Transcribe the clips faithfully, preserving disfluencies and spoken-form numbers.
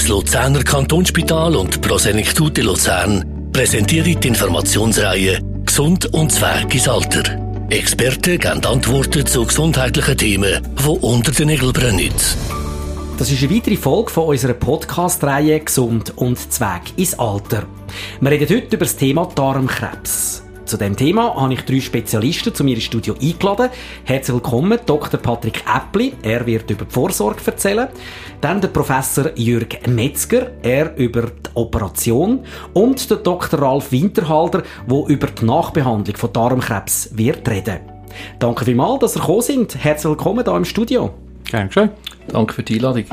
das Luzerner Kantonsspital und Prosenektute Luzern präsentieren die Informationsreihe «Gesund und Zweig ins Alter». Experten geben Antworten zu gesundheitlichen Themen, die unter den Nägeln brennen. Das ist eine weitere Folge von unserer Podcast-Reihe «Gesund und Zweig ins Alter». Wir reden heute über das Thema Darmkrebs. Zu diesem Thema habe ich drei Spezialisten zu mir ins Studio eingeladen. Herzlich willkommen, Doktor Patrick Äppli. Er wird über die Vorsorge erzählen. Dann der Professor Jürg Metzger. Er über die Operation. Und der Doktor Ralf Winterhalter, der über die Nachbehandlung von Darmkrebs wird reden. Danke vielmals, dass ihr gekommen sind. Herzlich willkommen hier im Studio. Gerne schön. Danke für die Einladung.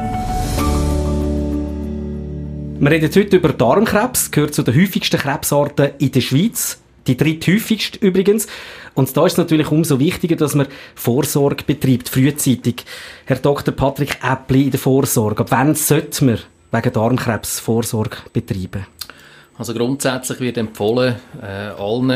Wir reden heute über Darmkrebs. Gehört zu den häufigsten Krebsarten in der Schweiz. Die dritthäufigste übrigens. Und da ist es natürlich umso wichtiger, dass man Vorsorge betreibt, frühzeitig. Herr Doktor Patrick Äppli, in der Vorsorge. Ab wann sollte man wegen Darmkrebs Vorsorge betreiben? Also grundsätzlich wird empfohlen, äh, allen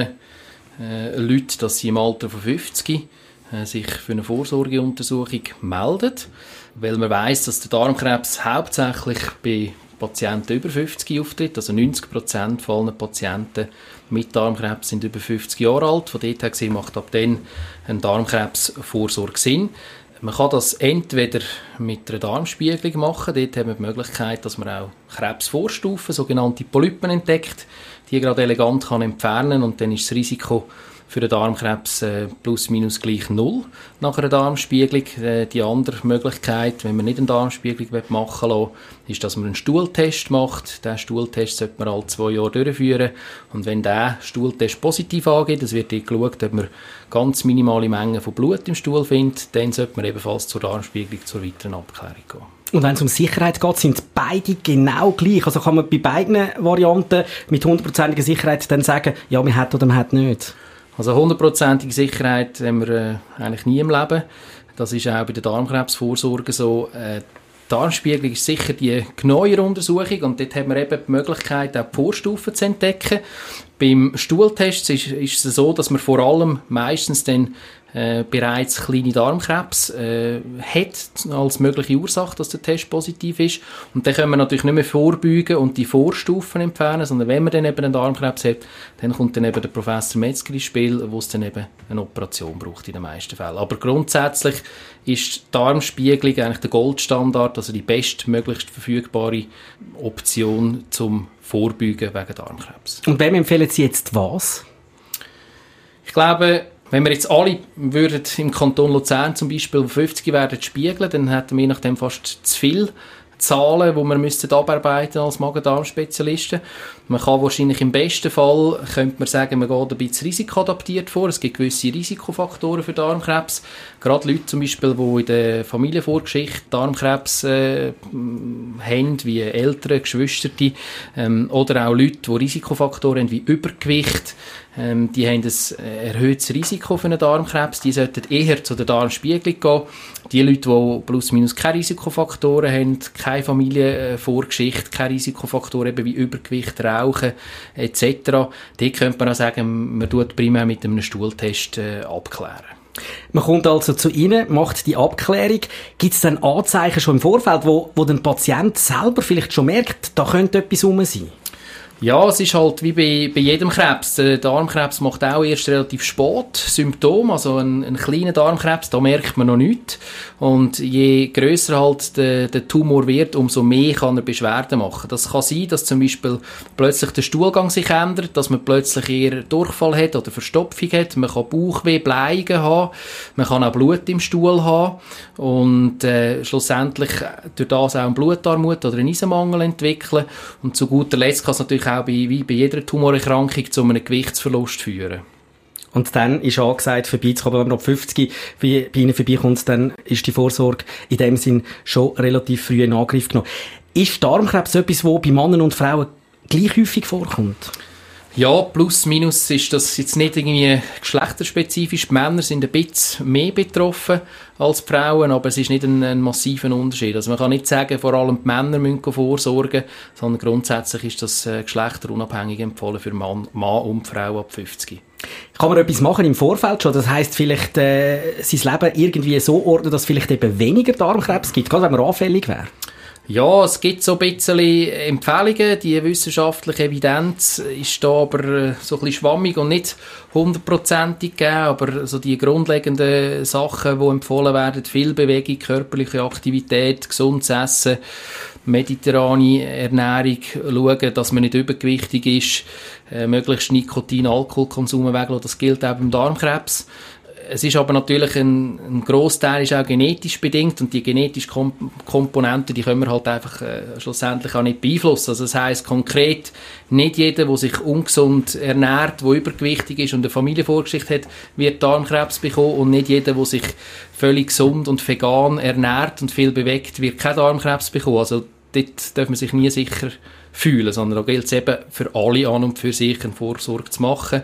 äh, Leuten, dass sie im Alter von fünfzig äh, sich für eine Vorsorgeuntersuchung melden. Weil man weiss, dass der Darmkrebs hauptsächlich bei Patienten über fünfzig auftritt, also neunzig Prozent von allen Patienten mit Darmkrebs sind über fünfzig Jahre alt. Von dort her gesehen macht ab dann eine Darmkrebsvorsorge Sinn. Man kann das entweder mit einer Darmspiegelung machen, dort haben wir die Möglichkeit, dass man auch Krebsvorstufen, sogenannte Polypen entdeckt, die gerade elegant kann entfernen und dann ist das Risiko für den Darmkrebs äh, plus minus gleich null nach einer Darmspiegelung. Äh, die andere Möglichkeit, wenn man nicht eine Darmspiegelung machen will, ist, dass man einen Stuhltest macht. Diesen Stuhltest sollte man alle zwei Jahre durchführen. Und wenn der Stuhltest positiv angeht, es wird dort geschaut, ob man ganz minimale Mengen von Blut im Stuhl findet, dann sollte man ebenfalls zur Darmspiegelung zur weiteren Abklärung gehen. Und wenn es um Sicherheit geht, sind beide genau gleich. Also kann man bei beiden Varianten mit hundertprozentiger Sicherheit dann sagen, ja, man hat oder man hat nicht. Also hundertprozentige Sicherheit haben wir äh, eigentlich nie im Leben. Das ist auch bei der Darmkrebsvorsorge so. Äh, die Darmspiegelung ist sicher die genauere Untersuchung und dort haben wir eben die Möglichkeit, auch die Vorstufen zu entdecken. Beim Stuhltest ist, ist es so, dass man vor allem meistens dann äh, bereits kleine Darmkrebs äh, hat als mögliche Ursache, dass der Test positiv ist. Und dann können wir natürlich nicht mehr vorbeugen und die Vorstufen entfernen, sondern wenn man dann eben einen Darmkrebs hat, dann kommt dann eben der Professor Metzger ins Spiel, wo es dann eben eine Operation braucht in den meisten Fällen. Aber grundsätzlich ist die Darmspiegelung eigentlich der Goldstandard, also die bestmöglichst verfügbare Option zum Vorbeugen wegen Darmkrebs. Und wem empfehlen Sie jetzt was? Ich glaube, wenn wir jetzt alle würden im Kanton Luzern zum Beispiel fünfzig werden spiegeln, dann hätten wir je nachdem fast zu viel Zahlen, die wir müssten abarbeiten als Magen-Darm-Spezialisten. Man kann wahrscheinlich im besten Fall, könnte man sagen, man geht ein bisschen risikoadaptiert vor. Es gibt gewisse Risikofaktoren für Darmkrebs. Gerade Leute zum Beispiel, die in der Familienvorgeschichte Darmkrebs äh, haben, wie Eltern, Geschwister, ähm, oder auch Leute, die Risikofaktoren haben, wie Übergewicht. Ähm, die haben ein erhöhtes Risiko für einen Darmkrebs. Die sollten eher zu der Darmspiegelung gehen. Die Leute, die plus minus keine Risikofaktoren haben, keine Familienvorgeschichte, keine Risikofaktoren eben wie Übergewicht, Rauchen et cetera, die könnte man auch sagen, man tut primär mit einem Stuhltest äh, abklären. Man kommt also zu Ihnen, macht die Abklärung. Gibt es dann Anzeichen schon im Vorfeld, wo, wo der Patient selber vielleicht schon merkt, da könnte etwas rum sein? Ja, es ist halt wie bei, bei jedem Krebs. Der Darmkrebs macht auch erst relativ spät Symptome, also ein, ein kleiner Darmkrebs, da merkt man noch nichts. Und je grösser halt der, der Tumor wird, umso mehr kann er Beschwerden machen. Das kann sein, dass zum Beispiel plötzlich der Stuhlgang sich ändert, dass man plötzlich eher Durchfall hat oder Verstopfung hat. Man kann Bauchweh, Bleigen haben, man kann auch Blut im Stuhl haben und äh, schlussendlich durch das auch eine Blutarmut oder einen Eisenmangel entwickeln. Und zu guter Letzt kann es natürlich auch bei, wie bei jeder Tumorerkrankung zu einem Gewichtsverlust führen. Und dann ist angesagt, vorbeizukommen, wenn man ab fünfzig bei, bei Ihnen vorbeikommt, dann ist die Vorsorge in dem Sinn schon relativ früh in Angriff genommen. Ist Darmkrebs etwas, das bei Männern und Frauen gleich häufig vorkommt? Ja, plus minus ist das jetzt nicht irgendwie geschlechterspezifisch. Die Männer sind ein bisschen mehr betroffen als die Frauen, aber es ist nicht ein, ein massiver Unterschied. Also man kann nicht sagen, vor allem die Männer müssen vorsorgen, sondern grundsätzlich ist das äh, geschlechterunabhängig empfohlen für Mann, Mann und Frau ab fünfzig. Kann man etwas machen im Vorfeld schon? Das heisst, vielleicht äh, sein Leben irgendwie so ordnen, dass es vielleicht eben weniger Darmkrebs gibt, gerade wenn man anfällig wäre? Ja, es gibt so ein bisschen Empfehlungen. Die wissenschaftliche Evidenz ist da aber so ein bisschen schwammig und nicht hundertprozentig gegeben. Aber so die grundlegenden Sachen, die empfohlen werden, viel Bewegung, körperliche Aktivität, gesundes Essen, mediterrane Ernährung, schauen, dass man nicht übergewichtig ist, äh, möglichst Nikotin, Alkoholkonsum weglassen, das gilt auch beim Darmkrebs. Es ist aber natürlich ein, ein Grossteil ist auch genetisch bedingt und die genetischen Kom- Komponenten, die können wir halt einfach äh, schlussendlich auch nicht beeinflussen. Also das heisst konkret, nicht jeder, der sich ungesund ernährt, der übergewichtig ist und eine Familienvorgeschichte hat, wird Darmkrebs bekommen und nicht jeder, der sich völlig gesund und vegan ernährt und viel bewegt, wird keinen Darmkrebs bekommen. Also dort darf man sich nie sicher fühlen, sondern da gilt es eben für alle an und für sich eine Vorsorge zu machen.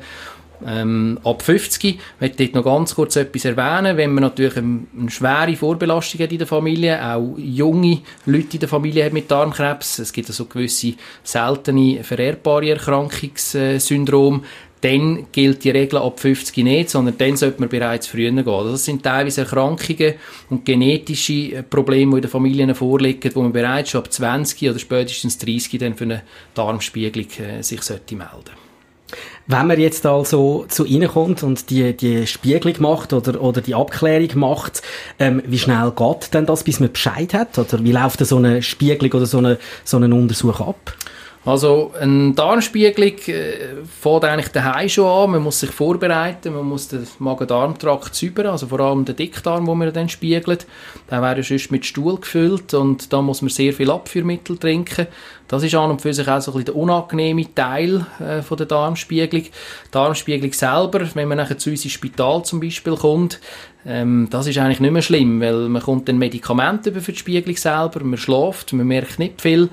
Ähm, ab fünfzig möchte ich dort noch ganz kurz etwas erwähnen, wenn man natürlich eine, eine schwere Vorbelastung hat in der Familie, auch junge Leute in der Familie haben mit Darmkrebs, es gibt also gewisse seltene vererbbare Erkrankungssyndrome, dann gilt die Regel ab fünfzig nicht, sondern dann sollte man bereits früher gehen. Also das sind teilweise Erkrankungen und genetische Probleme, die in den Familien vorliegen, wo man bereits schon ab zwanzig oder spätestens dreißig dann für eine Darmspiegelung äh, sich sollte melden. Wenn man jetzt also zu Ihnen kommt und die, die Spiegelung macht oder, oder die Abklärung macht, ähm, wie schnell geht denn das, bis man Bescheid hat? Oder wie läuft so eine Spiegelung oder so eine, so einen Untersuch ab? Also eine Darmspiegelung äh, fängt eigentlich daheim schon an. Man muss sich vorbereiten, man muss den Magen-Darm-Trakt säubern, also vor allem den Dickdarm, den man dann spiegelt. Der wäre sonst mit Stuhl gefüllt und da muss man sehr viel Abführmittel trinken. Das ist an und für sich auch so ein bisschen der unangenehme Teil äh, von der Darmspiegelung. Die Darmspiegelung selber, wenn man nachher zu uns ins Spital zum Beispiel kommt, ähm, das ist eigentlich nicht mehr schlimm, weil man kommt dann Medikamente über für die Spiegelung selber, man schläft, man merkt nicht viel.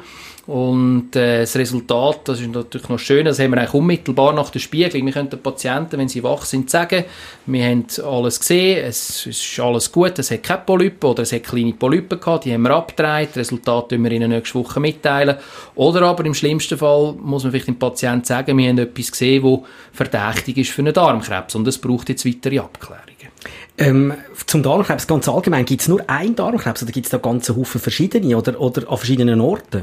Und äh, das Resultat, das ist natürlich noch schön, das haben wir eigentlich unmittelbar nach der Spiegelung. Wir können den Patienten, wenn sie wach sind, sagen, wir haben alles gesehen, es ist alles gut, es hat keine Polypen oder es hat kleine Polypen gehabt, die haben wir abgedreht, das Resultat tun wir Ihnen nächste Woche mitteilen. Oder aber im schlimmsten Fall muss man vielleicht dem Patienten sagen, wir haben etwas gesehen, das verdächtig ist für einen Darmkrebs und es braucht jetzt weitere Abklärungen. Ähm, zum Darmkrebs ganz allgemein, gibt es nur einen Darmkrebs oder gibt es da ganze Haufen verschiedene oder, oder an verschiedenen Orten?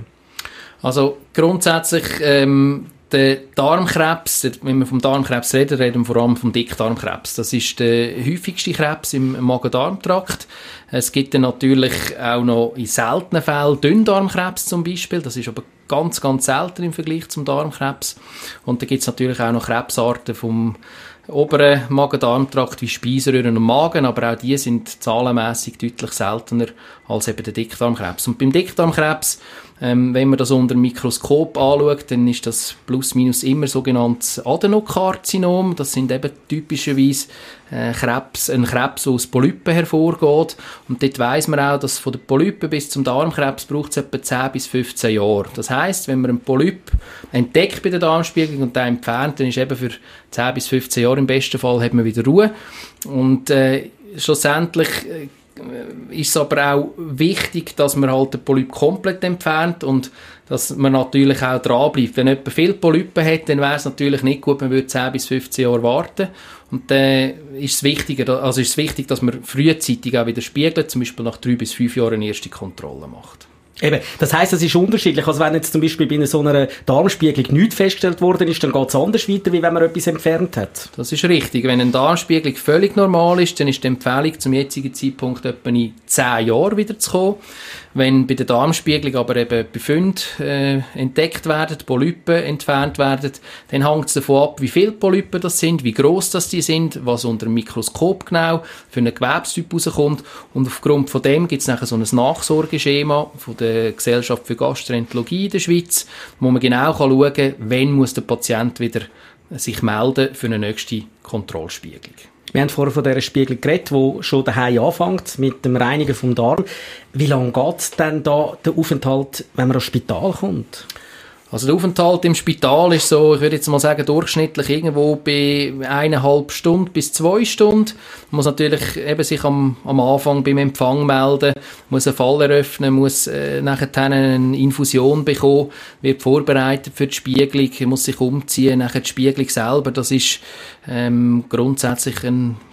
Also grundsätzlich ähm, der Darmkrebs, wenn wir vom Darmkrebs reden, reden wir vor allem vom Dickdarmkrebs. Das ist der häufigste Krebs im Magen-Darm-Trakt. Es gibt dann natürlich auch noch in seltenen Fällen Dünndarmkrebs zum Beispiel. Das ist aber ganz, ganz selten im Vergleich zum Darmkrebs. Und da gibt es natürlich auch noch Krebsarten vom oberen Magen-Darm-Trakt wie Speiseröhren und Magen, aber auch die sind zahlenmässig deutlich seltener als eben der Dickdarmkrebs. Und beim Dickdarmkrebs, ähm, wenn man das unter dem Mikroskop anschaut, dann ist das plus minus immer sogenanntes Adenokarzinom. Das sind eben typischerweise äh, Krebs, ein Krebs, der aus Polypen hervorgeht. Und dort weiss man auch, dass von den Polypen bis zum Darmkrebs braucht es etwa zehn bis fünfzehn Jahre. Das heisst, wenn man einen Polyp entdeckt bei der Darmspiegelung und den entfernt, dann ist eben für zehn bis fünfzehn Jahre im besten Fall hat man wieder Ruhe. Und äh, schlussendlich äh, ist es aber auch wichtig, dass man halt den Polyp komplett entfernt und dass man natürlich auch dranbleibt. Wenn jemand viele Polypen hat, dann wäre es natürlich nicht gut, man würde zehn bis fünfzehn Jahre warten. Und dann äh, ist es wichtiger, also ist es wichtig, dass man frühzeitig auch wieder spiegelt, zum Beispiel nach drei bis fünf Jahren eine erste Kontrolle macht. Eben, das heisst, es ist unterschiedlich. Also wenn jetzt zum Beispiel bei so einer Darmspiegelung nichts festgestellt worden ist, dann geht es anders weiter, wie wenn man etwas entfernt hat. Das ist richtig. Wenn eine Darmspiegelung völlig normal ist, dann ist die Empfehlung zum jetzigen Zeitpunkt etwa in zehn Jahren wieder zu kommen. Wenn bei der Darmspiegelung aber eben Befunde äh, entdeckt werden, Polypen entfernt werden, dann hängt es davon ab, wie viele Polypen das sind, wie gross das die sind, was unter dem Mikroskop genau für einen Gewebstyp rauskommt. Und aufgrund von dem gibt es nachher so ein Nachsorgeschema von der Gesellschaft für Gastroenterologie in der Schweiz, wo man genau schauen kann, wann muss der Patient wieder sich melden für eine nächste Kontrollspiegelung. Wir haben vorher von dieser Spiegelung geredet, die schon daheim anfängt, mit dem Reinigen vom Darm. Wie lange geht denn da der Aufenthalt, wenn man ins Spital kommt? Also der Aufenthalt im Spital ist so, ich würde jetzt mal sagen, durchschnittlich irgendwo bei eineinhalb Stunden bis zwei Stunden. Man muss natürlich eben sich am, am Anfang beim Empfang melden, muss einen Fall eröffnen, muss äh, nachher eine Infusion bekommen, wird vorbereitet für die Spiegelung, muss sich umziehen, nachher die Spiegelung selber, das ist ähm, grundsätzlich ein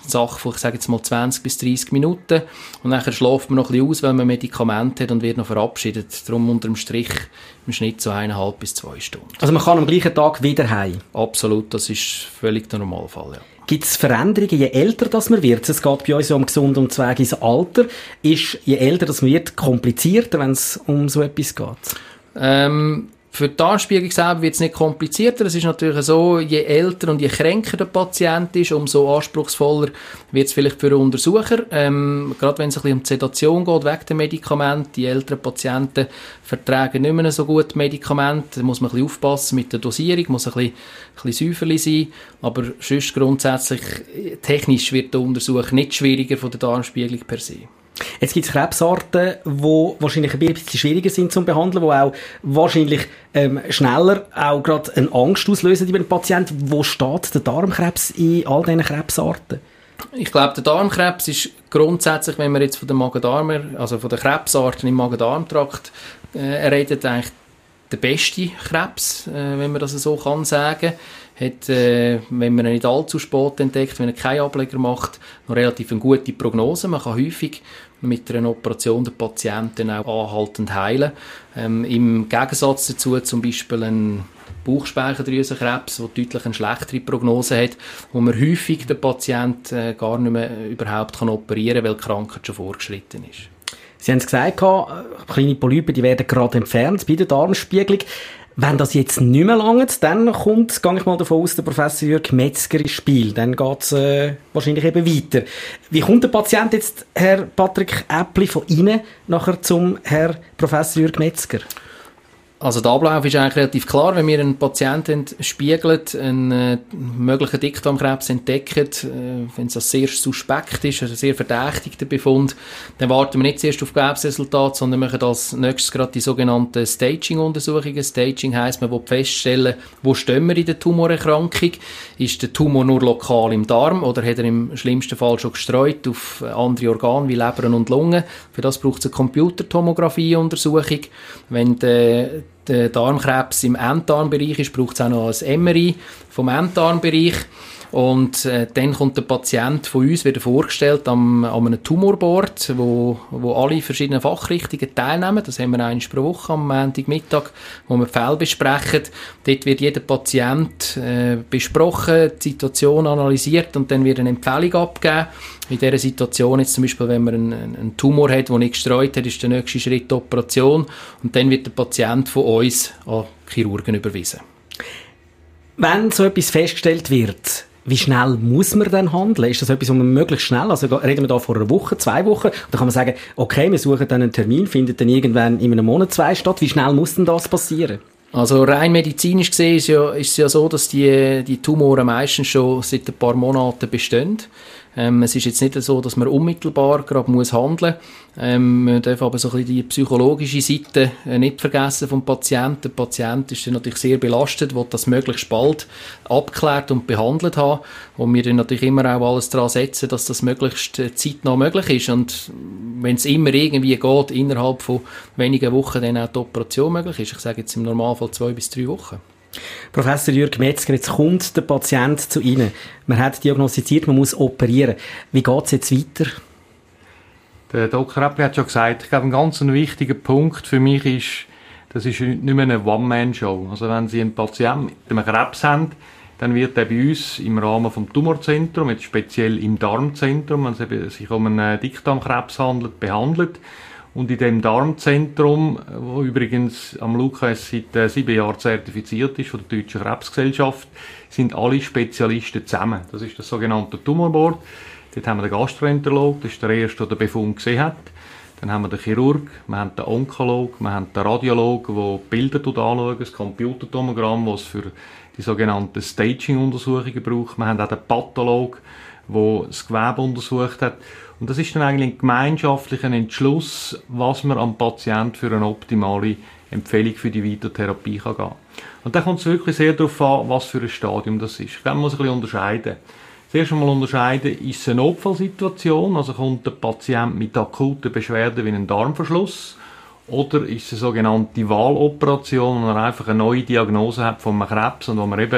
Sache von, ich sage jetzt mal zwanzig bis dreissig Minuten. Und nachher schläft man noch ein bisschen aus, wenn man Medikamente hat und wird noch verabschiedet. Darum unter dem Strich im Schnitt so eineinhalb bis zwei Stunden. Also man kann am gleichen Tag wieder heim? Absolut, das ist völlig der Normalfall, ja. Gibt es Veränderungen, je älter das man wird? Es geht bei uns ja um gesund und Zweig ins Alter. Ist, je älter das man wird, komplizierter, wenn es um so etwas geht? Ähm, für die Darmspiegelung selber wird es nicht komplizierter. Es ist natürlich so, je älter und je kränker der Patient ist, umso anspruchsvoller wird es vielleicht für den Untersucher. Ähm, gerade wenn es ein bisschen um die Sedation geht, wegen der Medikamente. Die älteren Patienten vertragen nicht mehr so gut Medikamente. Da muss man ein bisschen aufpassen mit der Dosierung, muss ein bisschen, ein bisschen säuferlich sein. Aber sonst grundsätzlich, technisch wird der Untersuch nicht schwieriger von der Darmspiegelung per se. Jetzt gibt es Krebsarten, die wahrscheinlich ein bisschen schwieriger sind zu behandeln, die auch wahrscheinlich ähm, schneller auch gerade eine Angst auslösen bei einem Patienten. Wo steht der Darmkrebs in all diesen Krebsarten? Ich glaube, der Darmkrebs ist grundsätzlich, wenn man jetzt von den Magen-Darm, also von den Krebsarten im Magen-Darm-Trakt äh, redet, eigentlich der beste Krebs, äh, wenn man das so kann sagen. Hat, äh, wenn man ihn nicht allzu spät entdeckt, wenn er keinen Ableger macht, noch relativ eine gute Prognose. Man kann häufig mit einer Operation den Patienten auch anhaltend heilen. Ähm, Im Gegensatz dazu zum Beispiel ein Bauchspeicheldrüsenkrebs, der deutlich eine schlechtere Prognose hat, wo man häufig den Patienten äh, gar nicht mehr überhaupt kann operieren kann, weil die Krankheit schon vorgeschritten ist. Sie haben es gesagt, kleine Polypen, die werden gerade entfernt bei der Darmspiegelung. Wenn das jetzt nicht mehr langt, dann kommt, gehe ich mal davon aus, der Professor Jürg Metzger ins Spiel. Dann geht es äh, wahrscheinlich eben weiter. Wie kommt der Patient jetzt, Herr Patrick Äppli, von Ihnen nachher zum Herr Professor Jürg Metzger? Also der Ablauf ist eigentlich relativ klar. Wenn wir einen Patienten spiegeln, einen äh, möglichen Dickdarmkrebs entdecken, äh, wenn es sehr suspekt ist, also sehr verdächtigter Befund, dann warten wir nicht zuerst auf Krebsresultat, sondern machen als nächstes gerade die sogenannten Staging-Untersuchungen. Staging heisst, man will feststellen, wo stehen wir in der Tumorerkrankung. Ist der Tumor nur lokal im Darm oder hat er im schlimmsten Fall schon gestreut auf andere Organe wie Leber und Lunge? Für das braucht es eine Computertomographie-Untersuchung. Wenn der der Darmkrebs im Enddarmbereich ist, braucht es auch noch ein M R I vom Enddarmbereich. Und äh, dann kommt der Patient von uns wieder vorgestellt am, an einem Tumorboard, wo, wo alle verschiedenen Fachrichtungen teilnehmen. Das haben wir einmal pro Woche am Montagmittag, wo wir die Fälle besprechen. Dort wird jeder Patient äh, besprochen, die Situation analysiert und dann wird eine Empfehlung abgegeben. In dieser Situation, jetzt zum Beispiel, wenn man einen, einen Tumor hat, der nicht gestreut hat, ist der nächste Schritt die Operation. Und dann wird der Patient von uns an Chirurgen überwiesen. Wenn so etwas festgestellt wird, wie schnell muss man dann handeln? Ist das etwas, wo man möglichst schnell, also reden wir da vor einer Woche, zwei Wochen, dann kann man sagen, okay, wir suchen dann einen Termin, findet dann irgendwann in einem Monat, zwei statt. Wie schnell muss denn das passieren? Also rein medizinisch gesehen ist, ja, ist es ja so, dass die, die Tumoren meistens schon seit ein paar Monaten bestehen. Ähm, es ist jetzt nicht so, dass man unmittelbar gerade muss handeln muss. Ähm, man darf aber so ein bisschen die psychologische Seite äh, nicht vergessen vom Patienten. Der Patient ist dann natürlich sehr belastet, will das möglichst bald abgeklärt und behandelt haben. Und wir dann natürlich immer auch alles daran setzen, dass das möglichst äh, zeitnah möglich ist. Und wenn es immer irgendwie geht, innerhalb von wenigen Wochen dann auch die Operation möglich ist. Ich sage jetzt im Normalfall zwei bis drei Wochen. Professor Jürg Metzger, jetzt kommt der Patient zu Ihnen. Man hat diagnostiziert, man muss operieren. Wie geht es jetzt weiter? Der Doktor Äppli hat schon gesagt, ich glaube, ein ganz wichtiger Punkt für mich ist, das ist nicht mehr eine One-Man-Show. Also wenn Sie einen Patienten mit einem Krebs haben, dann wird er bei uns im Rahmen vom Tumorzentrum, jetzt speziell im Darmzentrum, wenn es sich um einen Dickdarmkrebs handelt, behandelt. Und in dem Darmzentrum, wo übrigens am Lukas seit äh, sieben Jahren zertifiziert ist von der Deutschen Krebsgesellschaft, sind alle Spezialisten zusammen. Das ist das sogenannte Tumorboard. Dort haben wir den Gastroenterolog, das ist der erste, der den Befund gesehen hat. Dann haben wir den Chirurg, wir haben den Onkolog, wir haben den Radiolog, der Bilder anschaut, das Computertomogramm, das es für die sogenannten Staging-Untersuchungen braucht. Wir haben auch den Pathologe, der das Gewebe untersucht hat. Und das ist dann eigentlich ein gemeinschaftlicher Entschluss, was man am Patienten für eine optimale Empfehlung für die Weitertherapie kann gehen. Und da kommt es wirklich sehr darauf an, was für ein Stadium das ist. Ich glaube, man muss ein bisschen unterscheiden. Zuerst einmal unterscheiden, ist es eine Notfallsituation, also kommt der Patient mit akuten Beschwerden wie einem Darmverschluss, oder ist es eine sogenannte Wahloperation, wo man einfach eine neue Diagnose hat von einem Krebs und wo man eben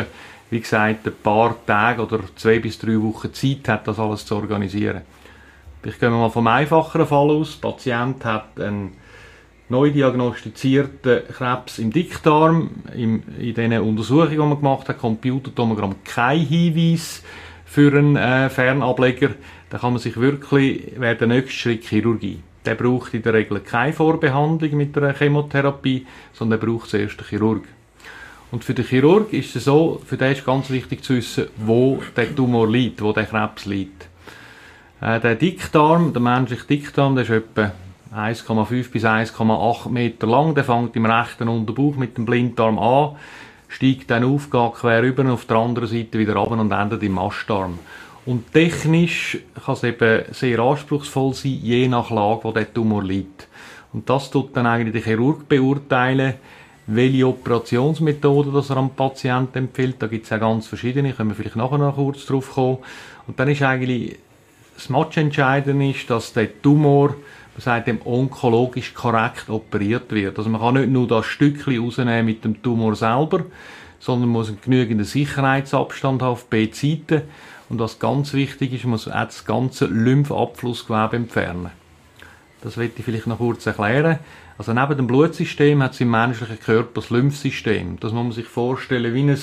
wie gesagt, ein paar Tage oder zwei bis drei Wochen Zeit hat, das alles zu organisieren. Ich gehe mal vom einfacheren Fall aus. Der Patient hat einen neu diagnostizierten Krebs im Dickdarm. In, in den Untersuchungen, die man gemacht hat, Computertomogramm, kein Hinweis für einen äh, Fernableger. Da kann man sich wirklich, wäre der nächste Schritt Chirurgie. Der braucht in der Regel keine Vorbehandlung mit einer Chemotherapie, sondern der braucht zuerst den Chirurg. Und für den Chirurg ist es so, für den ist ganz wichtig zu wissen, wo der Tumor liegt, wo der Krebs liegt. Äh, der Dickdarm, der menschliche Dickdarm, der ist etwa eins Komma fünf bis eins Komma acht Meter lang. Der fängt im rechten Unterbauch mit dem Blinddarm an, steigt dann auf, geht quer rüber auf der anderen Seite wieder runter und endet im Mastdarm. Und technisch kann es eben sehr anspruchsvoll sein, je nach Lage, wo der Tumor liegt. Und das tut dann eigentlich der Chirurg beurteilen, welche Operationsmethode das er am Patienten empfiehlt. Da gibt es ja ganz verschiedene, können wir vielleicht nachher noch kurz drauf kommen. Und dann ist eigentlich das Matchentscheidende ist, dass der Tumor, man sagt dem, onkologisch korrekt operiert wird. Also man kann nicht nur das Stückchen rausnehmen mit dem Tumor selber, sondern man muss einen genügenden Sicherheitsabstand haben auf beiden Seiten. Und was ganz wichtig ist, man muss auch das ganze Lymphabflussgewebe entfernen. Das möchte ich vielleicht noch kurz erklären. Also neben dem Blutsystem hat es im menschlichen Körper das Lymphsystem. Das muss man sich vorstellen wie ein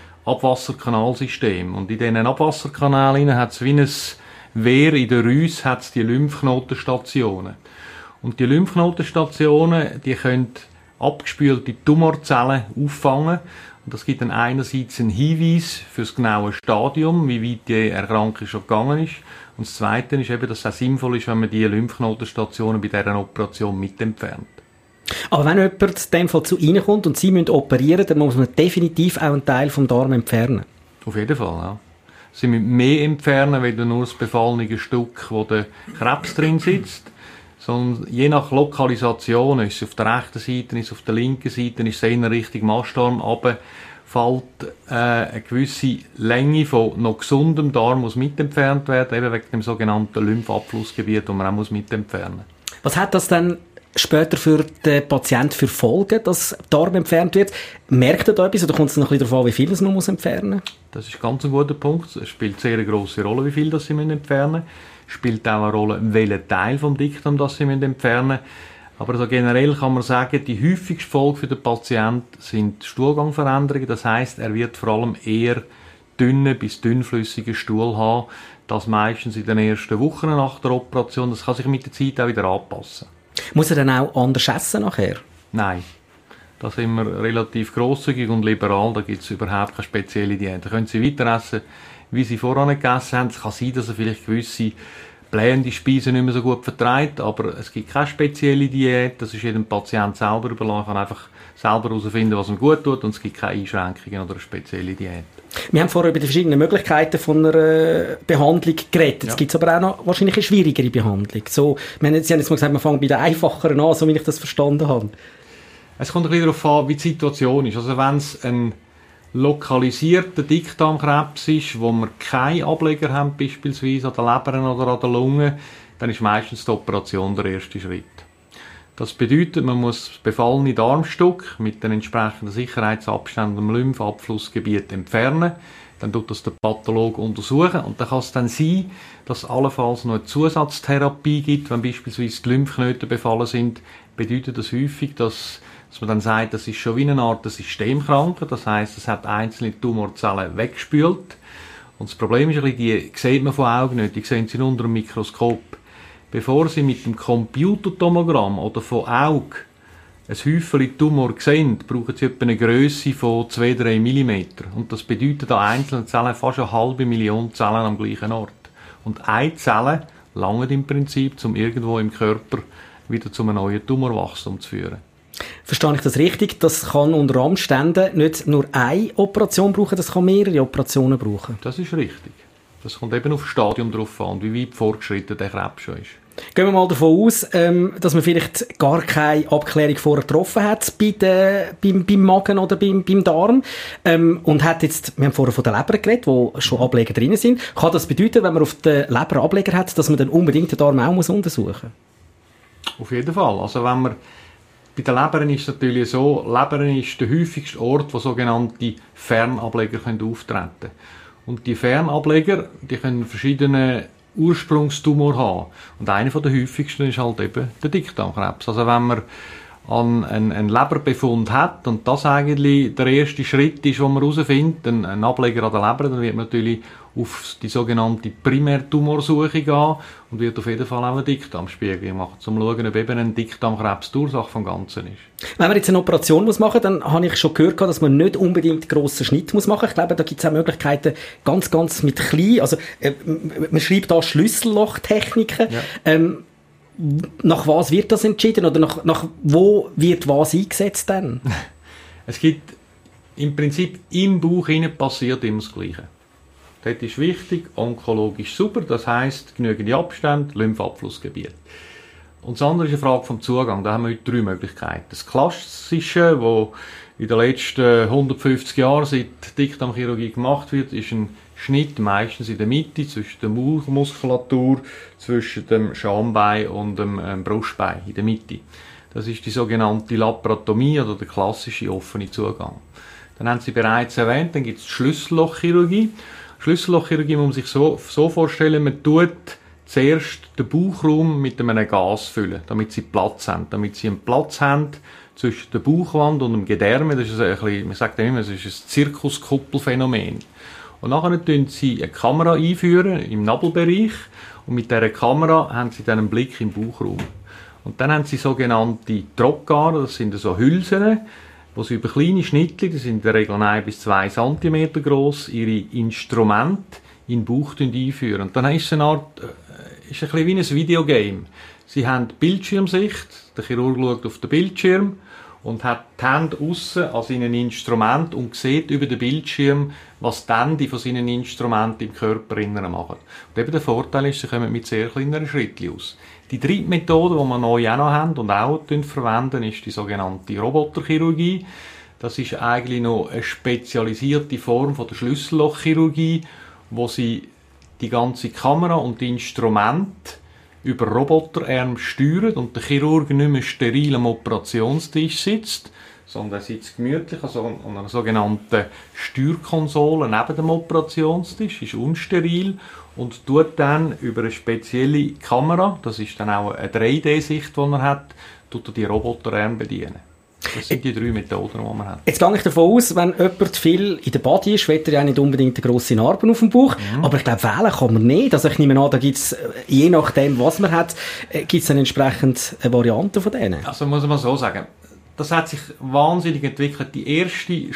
Abwasserkanalsystem. Und in diesen Abwasserkanälen hat es wie ein Wehr in der Rüse, hat es die Lymphknotenstationen. Und die Lymphknotenstationen, die können abgespülte Tumorzellen auffangen. Und das gibt dann einerseits einen Hinweis für das genaue Stadium, wie weit die Erkrankung schon gegangen ist. Und das Zweite ist eben, dass es auch sinnvoll ist, wenn man die Lymphknotenstationen bei dieser Operation mit entfernt. Aber wenn jemand in dem Fall zu Ihnen kommt und Sie müssen operieren, dann muss man definitiv auch einen Teil vom Darm entfernen. Auf jeden Fall, ja. Sie müssen mehr entfernen, als nur das befallene Stück, wo der Krebs drin sitzt. Sondern je nach Lokalisation, ist es auf der rechten Seite, ist es auf der linken Seite, ist es in Richtung Mastdarm runter, fällt äh, eine gewisse Länge von noch gesundem Darm muss mit entfernt werden, eben wegen dem sogenannten Lymphabflussgebiet, das man auch muss mit entfernen muss. Was hat das dann später für den Patienten für Folgen, dass Darm entfernt wird? Merkt er da etwas oder kommt es noch ein bisschen darauf an, wie viel man muss entfernen muss? Das ist ganz ein guter Punkt. Es spielt sehr eine grosse Rolle, wie viel das sie entfernen müssen. Es spielt auch eine Rolle, welchen Teil vom Dickdarm das sie entfernen müssen. Aber also generell kann man sagen, die häufigste Folge für den Patienten sind Stuhlgangveränderungen. Das heisst, er wird vor allem eher dünnen bis dünnflüssigen Stuhl haben. Das meistens in den ersten Wochen nach der Operation. Das kann sich mit der Zeit auch wieder anpassen. Muss er dann auch anders essen nachher? Nein. Da sind wir relativ grosszügig und liberal. Da gibt es überhaupt keine spezielle Diät. Da können Sie weiter essen, wie Sie vorher gegessen haben. Es kann sein, dass er vielleicht gewisse blähende Speisen nicht mehr so gut verträgt, aber es gibt keine spezielle Diät. Das ist jedem Patient selber überlassen. Er kann einfach selber herausfinden, was ihm gut tut, und es gibt keine Einschränkungen oder eine spezielle Diät. Wir haben vorher über die verschiedenen Möglichkeiten von einer Behandlung geredet. Jetzt ja. gibt es aber auch noch wahrscheinlich eine schwierigere Behandlung. So, wir haben jetzt, Sie haben jetzt mal gesagt, wir fangen bei den einfacheren an, so wie ich das verstanden habe. Es kommt ein bisschen darauf an, wie die Situation ist. Also wenn es ein lokalisierter Dickdarmkrebs ist, wo wir keine Ableger haben, beispielsweise an der Leber oder an der Lunge, dann ist meistens die Operation der erste Schritt. Das bedeutet, man muss das befallene Darmstück mit den entsprechenden Sicherheitsabständen im Lymphabflussgebiet entfernen. Dann tut das der Pathologe untersuchen und dann kann es dann sein, dass es allenfalls noch eine Zusatztherapie gibt, wenn beispielsweise die Lymphknoten befallen sind. Bedeutet das häufig, dass dass man dann sagt, das ist schon wie eine Art Systemkrankheit, das heisst, es hat einzelne Tumorzellen weggespült. Und das Problem ist, die sieht man von Augen nicht, die sehen sie unter dem Mikroskop. Bevor sie mit dem Computertomogramm oder von Auge ein Häufchen Tumor sehen, brauchen sie etwa eine Grösse von zwei bis drei Millimeter. Und das bedeutet an einzelnen Zellen fast eine halbe Million Zellen am gleichen Ort. Und eine Zelle langt im Prinzip, um irgendwo im Körper wieder zu einem neuen Tumorwachstum zu führen. Verstehe ich das richtig? Das kann unter Umständen nicht nur eine Operation brauchen, das kann mehrere Operationen brauchen? Das ist richtig. Das kommt eben auf das Stadium drauf an, wie weit fortgeschritten der Krebs schon ist. Gehen wir mal davon aus, ähm, dass man vielleicht gar keine Abklärung vorher getroffen hat bei der, beim, beim Magen oder beim, beim Darm ähm, und hat jetzt, wir haben vorher von der Leber geredet, wo schon Ableger drin sind. Kann das bedeuten, wenn man auf der Leber Ableger hat, dass man dann unbedingt den Darm auch muss untersuchen muss? Auf jeden Fall. Also wenn man Bei den Lebern ist es natürlich so, Lebern ist der häufigste Ort, wo sogenannte Fernableger können auftreten können. Und die Fernableger, die können verschiedene Ursprungstumor haben. Und einer der häufigsten ist halt eben der Dickdarmkrebs. Also wenn man an einen, einen Leberbefund hat und das eigentlich der erste Schritt ist, wo man herausfindet, ein, ein Ableger an der Leber, dann wird man natürlich auf die sogenannte Primärtumorsuche gehen und wird auf jeden Fall auch einen Dickdarmspiegel machen, um zu schauen, ob eben ein Dickdarmkrebs die Ursache vom Ganzen ist. Wenn man jetzt eine Operation muss machen muss, dann habe ich schon gehört, dass man nicht unbedingt einen grossen Schnitt muss machen muss. Ich glaube, da gibt es auch Möglichkeiten, ganz, ganz mit klein, also äh, man schreibt da Schlüssellochtechniken. Ja. Ähm, nach was wird das entschieden oder nach, nach wo wird was eingesetzt dann? Es gibt im Prinzip im Bauch hinein passiert immer das Gleiche. Dort ist wichtig, onkologisch super, das heisst genügend Abstände, Lymphabflussgebiet. Und das andere ist eine Frage vom Zugang. Da haben wir heute drei Möglichkeiten. Das Klassische, was in den letzten hundertfünfzig Jahren seit Dickdarmchirurgie gemacht wird, ist ein Schnitt meistens in der Mitte zwischen der Bauchmuskulatur, zwischen dem Schambein und dem ähm, Brustbein in der Mitte. Das ist die sogenannte Laparotomie oder der klassische offene Zugang. Dann haben Sie bereits erwähnt, dann gibt es die Schlüssellochchirurgie. Schlüssellochchirurgie muss man sich so, so vorstellen, man tut zuerst den Bauchraum mit einem Gas füllen, damit Sie Platz haben, damit Sie einen Platz haben zwischen der Bauchwand und dem Gedärme. Das ist ein bisschen, man sagt immer, es ist ein Zirkuskuppelphänomen. Und nachher führen Sie eine Kamera einführen im Nabelbereich und mit dieser Kamera haben Sie dann einen Blick im Bauchraum. Und dann haben Sie sogenannte Trockare, das sind so Hülsen, wo Sie über kleine Schnittchen, die sind in der Regel ein bis zwei Zentimeter groß, ihre Instrumente in den Bauch einführen. Und dann ist es eine Art, ist ein bisschen wie ein Videogame. Sie haben die Bildschirmsicht, der Chirurg schaut auf den Bildschirm und hat die Hände aussen an seinen Instrument und sieht über den Bildschirm, was die Hände von seinen Instrumenten im Körper innen machen. Und eben der Vorteil ist, sie kommen mit sehr kleineren Schritten aus. Die dritte Methode, die wir neu auch noch haben und auch verwenden, ist die sogenannte Roboterchirurgie. Das ist eigentlich noch eine spezialisierte Form von der Schlüssellochchirurgie, wo sie die ganze Kamera und die Instrumente über Roboterarme steuern und der Chirurg nicht mehr steril am Operationstisch sitzt, sondern er sitzt gemütlich also an einer sogenannten Steuerkonsole neben dem Operationstisch, ist unsteril und tut dann über eine spezielle Kamera, das ist dann auch eine drei D-Sicht, die er hat, tut er die Roboterarme bedienen. Das sind die drei Methoden, die man hat. Jetzt gehe ich davon aus, wenn jemand viel in der Body ist, will er ja nicht unbedingt eine grosse Narben auf dem Bauch. Mhm. Aber ich glaube, wählen kann man nicht. Also ich nehme an, da gibt es, je nachdem, was man hat, gibt es dann entsprechend eine Variante von denen. Also muss man so sagen, das hat sich wahnsinnig entwickelt. Die erste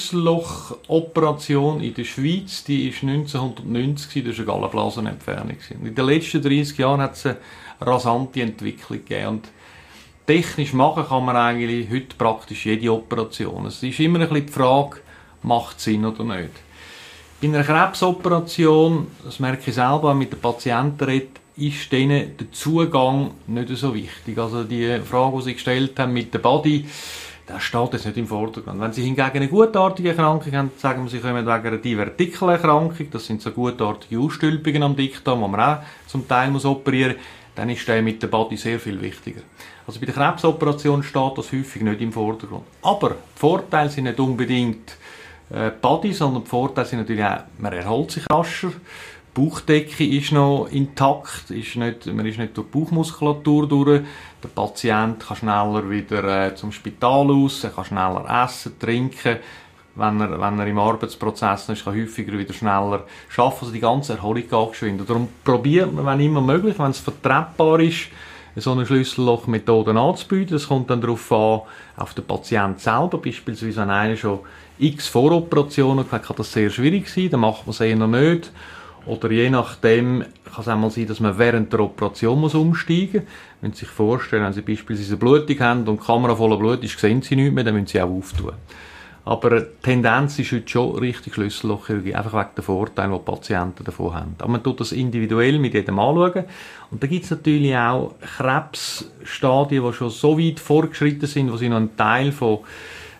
Schlüsselloch-Operation in der Schweiz, die ist neunzehnhundertneunzig, das war eine Gallenblasenentfernung. In den letzten dreißig Jahren hat es eine rasante Entwicklung gegeben. Und technisch machen kann man eigentlich heute praktisch jede Operation. Es ist immer ein bisschen die Frage, macht es Sinn oder nicht. Bei einer Krebsoperation, das merke ich selber, wenn ich mit den Patienten rede, ist denen der Zugang nicht so wichtig. Also die Frage, die sie gestellt haben mit der Body, das steht jetzt nicht im Vordergrund. Wenn sie hingegen eine gutartige Erkrankung haben, sagen wir, sie kommen wegen einer Divertikelerkrankung, das sind so gutartige Ausstülpungen am Dickdarm, die man auch zum Teil muss operieren muss, dann ist der mit der Body sehr viel wichtiger. Also bei der Krebsoperation steht das häufig nicht im Vordergrund. Aber die Vorteile sind nicht unbedingt äh, Body, sondern die Vorteile sind natürlich auch, man erholt sich rascher, die Bauchdecke ist noch intakt, ist nicht, man ist nicht durch die Bauchmuskulatur durch, der Patient kann schneller wieder äh, zum Spital aus, er kann schneller essen, trinken, wenn er, wenn er im Arbeitsprozess ist, kann er häufiger wieder schneller arbeiten, also die ganze Erholung geht geschwind. Darum probiert man, wenn immer möglich, wenn es vertretbar ist, so eine Schlüssellochmethode anzubieten. Das kommt dann darauf an, auf den Patienten selber. Beispielsweise, wenn einer schon x Voroperationen hat, kann das sehr schwierig sein, dann macht man es eher nicht. Oder je nachdem kann es einmal sein, dass man während der Operation muss umsteigen muss. Wenn Sie sich vorstellen, wenn Sie beispielsweise eine Blutung haben und die Kamera voller Blut ist, sehen Sie nichts mehr, dann müssen Sie auch auftun. Aber die Tendenz ist heute schon richtig Schlüssellochchirurgie, einfach wegen der Vorteile, die die Patienten davon haben. Aber man tut das individuell mit jedem anschauen. Und da gibt es natürlich auch Krebsstadien, die schon so weit fortgeschritten sind, wo sie noch einen Teil von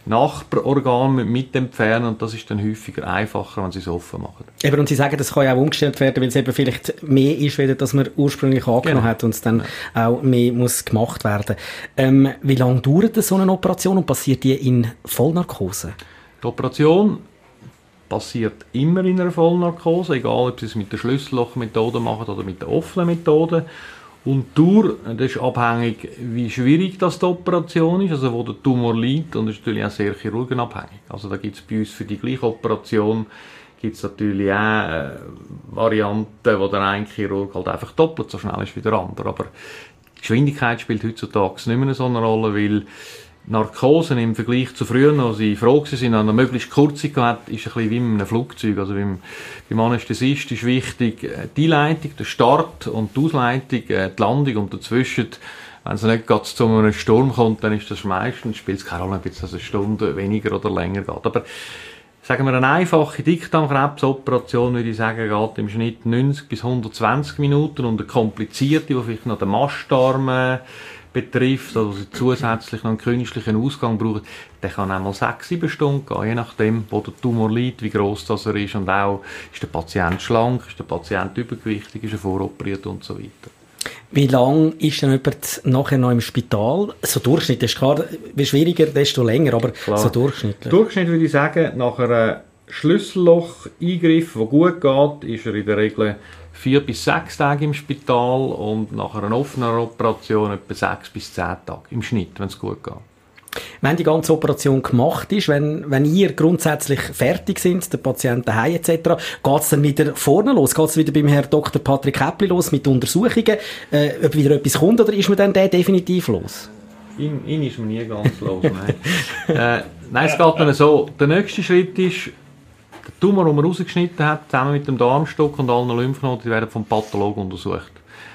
Nachbarorgan mit entfernen und das ist dann häufiger einfacher, wenn sie es offen machen. Eben, und Sie sagen, das kann ja auch umgestellt werden, weil es eben vielleicht mehr ist, als man ursprünglich angenommen genau. hat und es dann ja. auch mehr muss gemacht werden. Ähm, wie lange dauert so eine Operation und passiert die in Vollnarkose? Die Operation passiert immer in einer Vollnarkose, egal ob sie es mit der Schlüssellochmethode machen oder mit der offenen Methode. Und durch, das ist abhängig, wie schwierig das die Operation ist, also wo der Tumor liegt, und das ist natürlich auch sehr chirurgenabhängig. Also da gibt es bei uns für die gleiche Operation gibt's natürlich auch äh, Varianten, wo der eine Chirurg halt einfach doppelt so schnell ist wie der andere. Aber die Geschwindigkeit spielt heutzutage nicht mehr so eine Rolle, weil Narkosen im Vergleich zu früher, als sie froh waren, eine möglichst kurze gehabt, ist ein bisschen wie in einem Flugzeug. Also beim, beim Anästhesist ist wichtig die Einleitung, der Start und die Ausleitung, die Landung und dazwischen. Wenn es nicht gerade zu einem Sturm kommt, dann ist das meistens, spielt es keine Rolle, ob es eine Stunde weniger oder länger geht. Aber sagen wir, eine einfache Dickdarmkrebsoperation, würde ich sagen, geht im Schnitt neunzig bis hundertzwanzig Minuten und eine komplizierte, die vielleicht noch den Mastdarm betrifft, also zusätzlich noch einen künstlichen Ausgang braucht, der kann auch mal sechs, sieben Stunden gehen, je nachdem, wo der Tumor liegt, wie gross das er ist und auch, ist der Patient schlank, ist der Patient übergewichtig, ist er voroperiert und so weiter. Wie lange ist denn jemand nachher noch im Spital? So Durchschnitt, das ist klar, wie schwieriger, desto länger, aber klar. So durchschnittlich. Durchschnitt würde ich sagen, nach einem Schlüsselloch-Eingriff, der gut geht, ist er in der Regel vier bis sechs Tage im Spital und nach einer offenen Operation etwa sechs bis zehn Tage im Schnitt, wenn es gut geht. Wenn die ganze Operation gemacht ist, wenn, wenn ihr grundsätzlich fertig sind, der Patient daheim et cetera, geht es dann wieder vorne los? Geht es wieder beim Herrn Doktor Patrick Häppli los mit Untersuchungen? Äh, ob wieder etwas kommt oder ist man dann der definitiv los? Ihn, ihn ist man nie ganz los, nein. äh, nein, es geht dann so. Der nächste Schritt ist, der Tumor, den man rausgeschnitten hat, zusammen mit dem Darmstock und allen Lymphknoten, die werden vom Pathologen untersucht.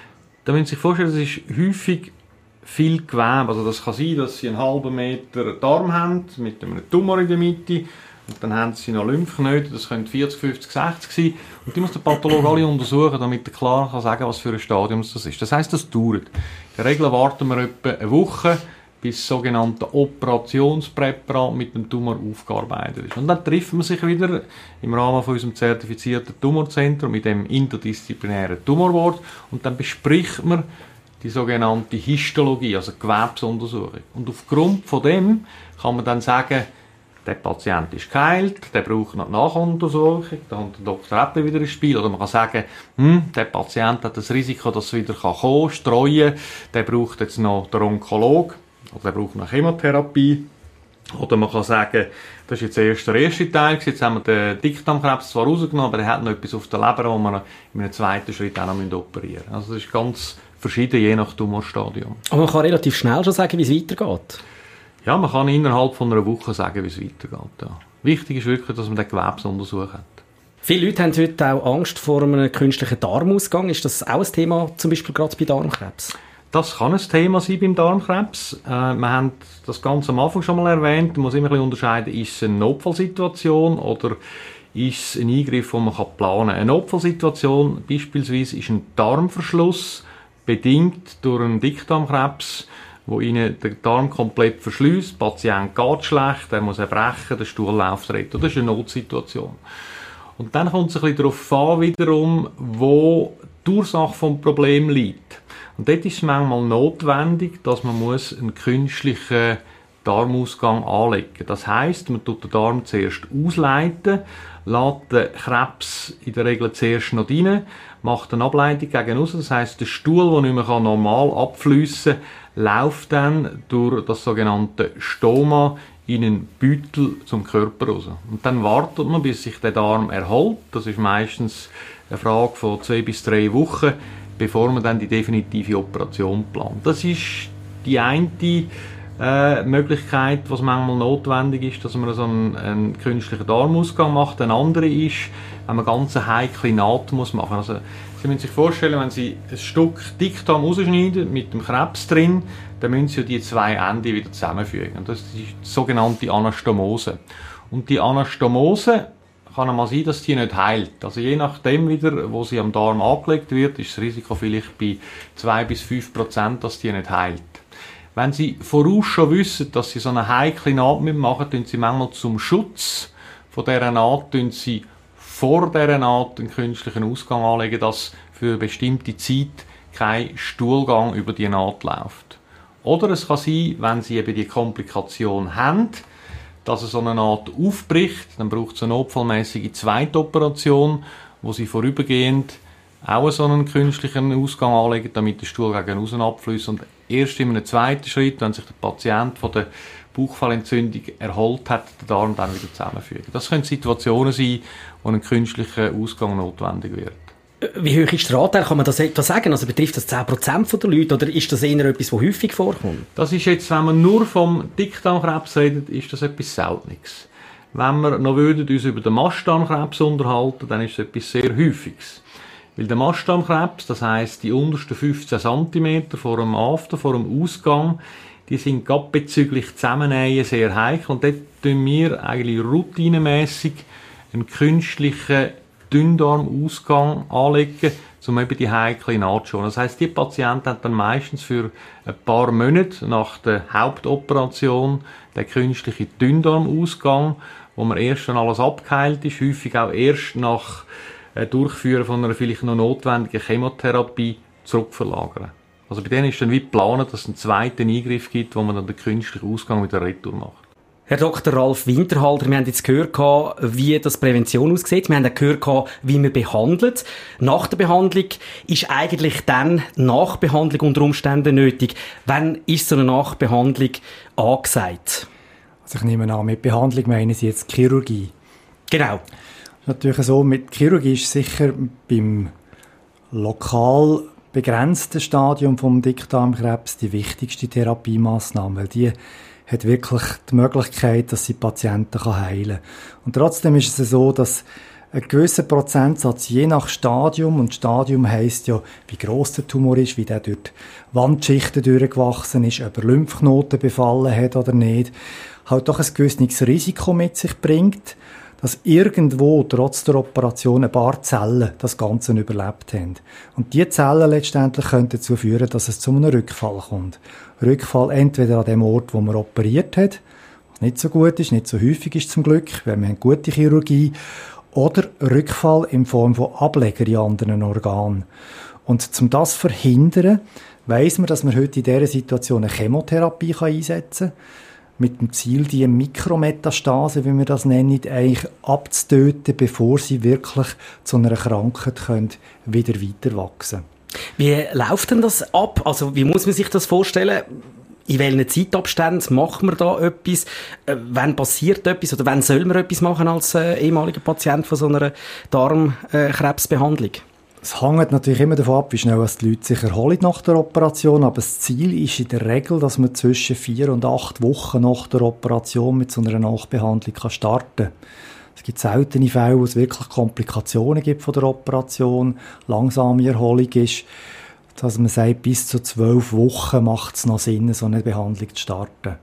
Da müssen Sie sich vorstellen, es ist häufig viel Gewebe. Also das kann sein, dass Sie einen halben Meter Darm haben, mit einem Tumor in der Mitte. Und dann haben Sie noch Lymphknoten, das können vierzig, fünfzig, sechzig sein. Und die muss der Pathologe alle untersuchen, damit er klar kann sagen, was für ein Stadium das ist. Das heisst, das dauert. In der Regel warten wir etwa eine Woche, bis das sogenannte Operationspräparat mit dem Tumor aufgearbeitet ist. Und dann treffen wir sich wieder im Rahmen von unserem zertifizierten Tumorzentrum mit dem interdisziplinären Tumorboard und dann bespricht man die sogenannte Histologie, also Gewebsuntersuchung. Und aufgrund von dem kann man dann sagen, der Patient ist geheilt, der braucht noch die Nachuntersuchung, da kommt der Doktor Häppli wieder ins Spiel. Oder man kann sagen, hm, der Patient hat das Risiko, dass es wieder kommen kann, streuen, der braucht jetzt noch den Onkologen. Oder er braucht noch Chemotherapie. Oder man kann sagen, das ist jetzt erst der erste Teil, jetzt haben wir den Dickdarmkrebs zwar rausgenommen, aber er hat noch etwas auf der Leber, wo wir in einem zweiten Schritt auch noch operieren müssen. Also das ist ganz verschieden, je nach Tumorstadium. Aber man kann relativ schnell schon sagen, wie es weitergeht? Ja, man kann innerhalb von einer Woche sagen, wie es weitergeht. Ja. Wichtig ist wirklich, dass man den Gewebsuntersuch hat. Viele Leute haben heute auch Angst vor einem künstlichen Darmausgang. Ist das auch ein Thema, zum Beispiel gerade bei Darmkrebs? Das kann ein Thema sein beim Darmkrebs. Äh, wir haben das Ganze am Anfang schon mal erwähnt. Man muss immer ein bisschen unterscheiden, ist es eine Notfallsituation oder ist es ein Eingriff, den man planen kann. Eine Notfallsituation beispielsweise ist ein Darmverschluss, bedingt durch einen Dickdarmkrebs, wo ihnen der Darm komplett verschließt. Der Patient geht schlecht, er muss erbrechen, der Stuhl läuft retten. Das ist eine Notsituation. Und dann kommt es ein bisschen darauf an, wiederum, wo die Ursache des Problems liegt. Und dort ist es manchmal notwendig, dass man muss einen künstlichen Darmausgang anlegen muss. Das heisst, man tut den Darm zuerst ausleiten, lässt den Krebs in der Regel zuerst noch rein, macht eine Ableitung gegen raus. Das heisst, der Stuhl, der nicht mehr normal abfliessen kann, läuft dann durch das sogenannte Stoma in einen Beutel zum Körper raus. Und dann wartet man, bis sich der Darm erholt. Das ist meistens eine Frage von zwei bis drei Wochen, bevor man dann die definitive Operation plant. Das ist die eine äh, Möglichkeit, was manchmal notwendig ist, dass man so einen, einen künstlichen Darmausgang macht. Eine andere ist, wenn man ganz eine heikle Naht muss machen. Also, Sie müssen sich vorstellen, wenn Sie ein Stück Dickdarm rausschneiden mit dem Krebs drin, dann müssen Sie die zwei Enden wieder zusammenfügen. Und das ist die sogenannte Anastomose. Und die Anastomose kann einmal sein, dass die nicht heilt. Also je nachdem wieder, wo sie am Darm angelegt wird, ist das Risiko vielleicht bei zwei bis fünf Prozent, dass die nicht heilt. Wenn Sie voraus schon wissen, dass Sie so eine heikle Naht machen, tun Sie manchmal zum Schutz von dieser Naht, tun Sie vor dieser Naht einen künstlichen Ausgang anlegen, dass für eine bestimmte Zeit kein Stuhlgang über die Naht läuft. Oder es kann sein, wenn Sie eben die Komplikation haben, dass so eine Naht aufbricht, dann braucht es eine notfallmäßige zweite Operation, wo Sie vorübergehend auch so einen künstlichen Ausgang anlegen, damit der Stuhl gegen außen abfließt. Und erst in einem zweiten Schritt, wenn sich der Patient von der Bauchfellentzündung erholt hat, den Darm dann wieder zusammenfügen. Das können Situationen sein, wo ein künstlicher Ausgang notwendig wird. Wie hoch ist der Anteil? Kann man das etwa sagen? Also betrifft das zehn Prozent der Leute oder ist das eher etwas, das häufig vorkommt? Das ist jetzt, wenn man nur vom Dickdarmkrebs redet, ist das etwas Seltenes. Wenn wir noch würden uns über den Mastdarmkrebs unterhalten, dann ist es etwas sehr Häufiges. Weil der Mastdarmkrebs, das heisst die untersten fünfzehn Zentimeter vor dem After, vor dem Ausgang, die sind gerade bezüglich Zusammennähen sehr heikel. Und dort tun wir eigentlich routinemässig einen künstlichen Dünndarmausgang anlegen, um eben die heikle Naht zu schonen. Das heisst, die Patienten haben dann meistens für ein paar Monate nach der Hauptoperation den künstlichen Dünndarmausgang, wo man erst, wenn alles abgeheilt ist, häufig auch erst nach Durchführen von einer vielleicht noch notwendigen Chemotherapie zurückverlagern. Also bei denen ist dann wie geplant, dass es einen zweiten Eingriff gibt, wo man dann den künstlichen Ausgang mit der Retour macht. Herr Doktor Ralf Winterhalter, wir haben jetzt gehört, wie das Prävention aussieht. Wir haben auch gehört, wie man behandelt. Nach der Behandlung ist eigentlich dann Nachbehandlung unter Umständen nötig. Wann ist so eine Nachbehandlung angesagt? Also ich nehme an, mit Behandlung meinen Sie jetzt Chirurgie? Genau. Natürlich so, mit Chirurgie ist sicher beim lokal begrenzten Stadium vom Dickdarmkrebs die wichtigste Therapiemaßnahme, weil die hat wirklich die Möglichkeit, dass sie Patienten heilen kann. Und trotzdem ist es so, dass ein gewisser Prozentsatz je nach Stadium, und Stadium heisst ja, wie gross der Tumor ist, wie der durch die Wandschichten durchgewachsen ist, ob er Lymphknoten befallen hat oder nicht, halt doch ein gewisses Risiko mit sich bringt, dass irgendwo trotz der Operation ein paar Zellen das Ganze überlebt haben. Und diese Zellen letztendlich können dazu führen, dass es zu einem Rückfall kommt. Rückfall entweder an dem Ort, wo man operiert hat, was nicht so gut ist, nicht so häufig ist zum Glück, weil wir haben gute Chirurgie, oder Rückfall in Form von Ableger in anderen Organen. Und um das zu verhindern, weiss man, dass man heute in dieser Situation eine Chemotherapie einsetzen kann, mit dem Ziel, die Mikrometastase, wie wir das nennen, eigentlich abzutöten, bevor sie wirklich zu einer Krankheit können, wieder weiter wachsen. Wie läuft denn das ab? Also wie muss man sich das vorstellen? In welchen Zeitabständen macht man da etwas? Äh, wann passiert etwas? Oder wann soll man etwas machen als äh, ehemaliger Patient von so einer Darmkrebsbehandlung? Es hängt natürlich immer davon ab, wie schnell die Leute sich erholen nach der Operation, aber das Ziel ist in der Regel, dass man zwischen vier und acht Wochen nach der Operation mit so einer Nachbehandlung kann starten kann. Es gibt seltene Fälle, wo es wirklich Komplikationen gibt von der Operation, langsame Erholung ist, dass man sagt, bis zu zwölf Wochen macht es noch Sinn, so eine Behandlung zu starten.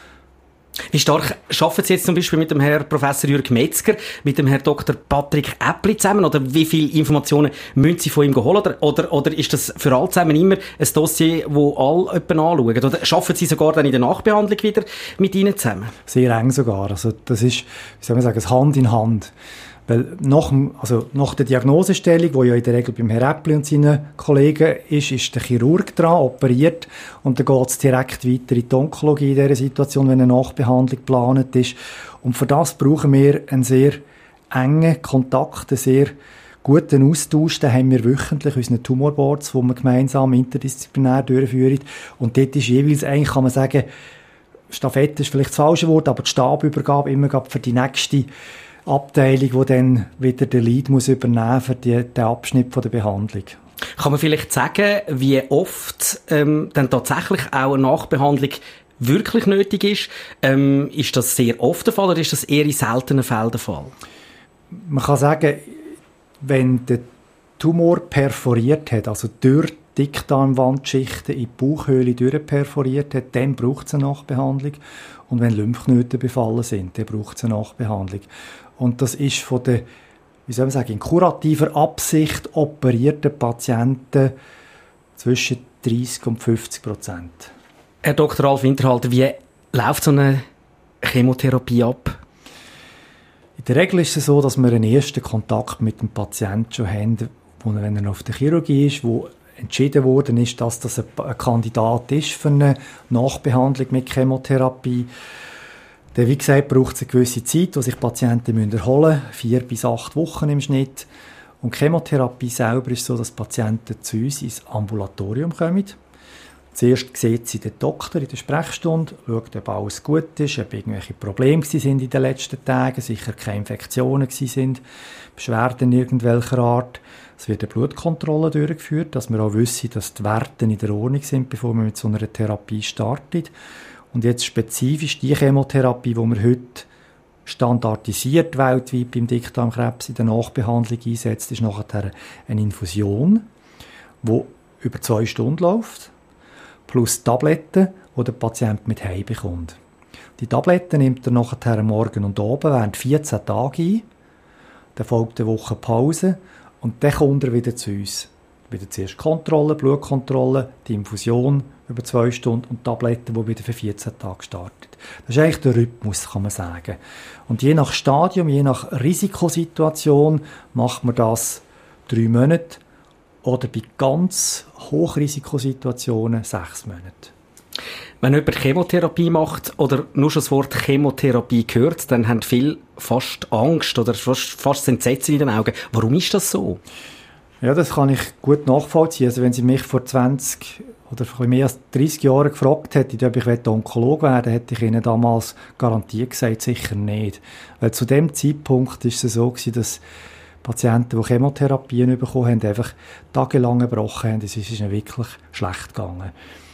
Wie stark arbeiten Sie jetzt zum Beispiel mit dem Herrn Professor Jürg Metzger, mit dem Herrn Doktor Patrick Äppli zusammen? Oder wie viele Informationen müssen Sie von ihm holen? Oder, oder, oder ist das für alle zusammen immer ein Dossier, das alle jemanden anschauen? Oder arbeiten Sie sogar dann in der Nachbehandlung wieder mit Ihnen zusammen? Sehr eng sogar. Also das ist, wie soll man sagen, Hand in Hand. Weil nach, dem, also nach der Diagnosestellung, die ja in der Regel beim Herrn Äppli und seinen Kollegen ist, ist der Chirurg dran, operiert, und dann geht es direkt weiter in die Onkologie in dieser Situation, wenn eine Nachbehandlung geplant ist. Und für das brauchen wir einen sehr engen Kontakt, einen sehr guten Austausch. Den haben wir wöchentlich unseren Tumorboards, die wir gemeinsam interdisziplinär durchführen. Und dort ist jeweils eigentlich, kann man sagen, Stafette ist vielleicht das falsche Wort, aber die Stabübergabe immer für die nächste Abteilung, die dann wieder der Lead muss übernehmen für die, den Abschnitt von der Behandlung. Kann man vielleicht sagen, wie oft ähm, dann tatsächlich auch eine Nachbehandlung wirklich nötig ist? Ähm, ist das sehr oft der Fall oder ist das eher in seltenen Fällen der Fall? Man kann sagen, wenn der Tumor perforiert hat, also durch die Dickdarmwandschichten in die Bauchhöhle durchperforiert hat, dann braucht es eine Nachbehandlung. Und wenn Lymphknoten befallen sind, dann braucht es eine Nachbehandlung. Und das ist von der, wie soll man sagen, in kurativer Absicht operierten Patienten zwischen dreißig und fünfzig Prozent. Herr Doktor Ralf Winterhalter, wie läuft so eine Chemotherapie ab? In der Regel ist es so, dass wir einen ersten Kontakt mit dem Patienten schon haben, wo, wenn er noch auf der Chirurgie ist, wo entschieden worden ist, dass das ein, ein Kandidat ist für eine Nachbehandlung mit Chemotherapie. Denn wie gesagt, braucht es eine gewisse Zeit, die sich Patienten erholen müssen, vier bis acht Wochen im Schnitt. Und die Chemotherapie selber ist so, dass Patienten zu uns ins Ambulatorium kommen. Zuerst sieht sie den Doktor in der Sprechstunde, schaut, ob alles gut ist, ob irgendwelche Probleme sind in den letzten Tagen, sicher keine Infektionen sind, Beschwerden irgendwelcher Art. Es wird eine Blutkontrolle durchgeführt, dass wir auch wissen, dass die Werte in der Ordnung sind, bevor man mit so einer Therapie startet. Und jetzt spezifisch die Chemotherapie, die wir heute standardisiert weltweit beim Dickdarmkrebs in der Nachbehandlung einsetzt, ist nachher eine Infusion, die über zwei Stunden läuft, plus Tabletten, die der Patient mit heim bekommt. Die Tabletten nimmt er nachher morgen und oben während vierzehn Tage ein, dann folgt eine Woche Pause und dann kommt er wieder zu uns. Wieder zuerst Kontrolle, Blutkontrolle, die Infusion über zwei Stunden und Tabletten, die wieder für vierzehn Tage startet. Das ist eigentlich der Rhythmus, kann man sagen. Und je nach Stadium, je nach Risikosituation macht man das drei Monate oder bei ganz Hochrisikosituationen sechs Monate. Wenn jemand Chemotherapie macht oder nur schon das Wort Chemotherapie hört, dann haben viele fast Angst oder fast, fast Entsetzen in den Augen. Warum ist das so? Ja, das kann ich gut nachvollziehen. Also wenn Sie mich vor zwanzig oder vor mehr als dreissig Jahren gefragt hätten, ob ich Onkologe werden will, hätte ich Ihnen damals garantiert gesagt, sicher nicht. Weil zu dem Zeitpunkt war es so gewesen, dass Patienten, die Chemotherapien bekommen haben, einfach tagelang gebrochen haben. Es ist ihnen wirklich schlecht gegangen.